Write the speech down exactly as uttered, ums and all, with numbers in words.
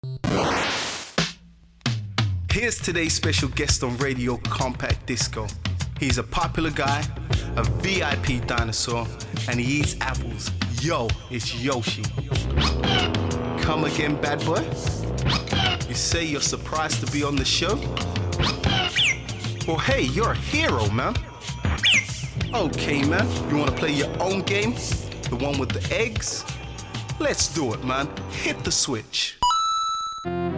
Here's today's special guest on Radio Compact Disco. He's a popular guy, a V I P dinosaur, and he eats apples. Yo, it's Yoshi. Come again, bad boy? You say you're surprised to be on the show? Well, hey, you're a hero, man. Okay, man, you wanna play your own game? The one with the eggs? Let's do it, man. Hit the switch.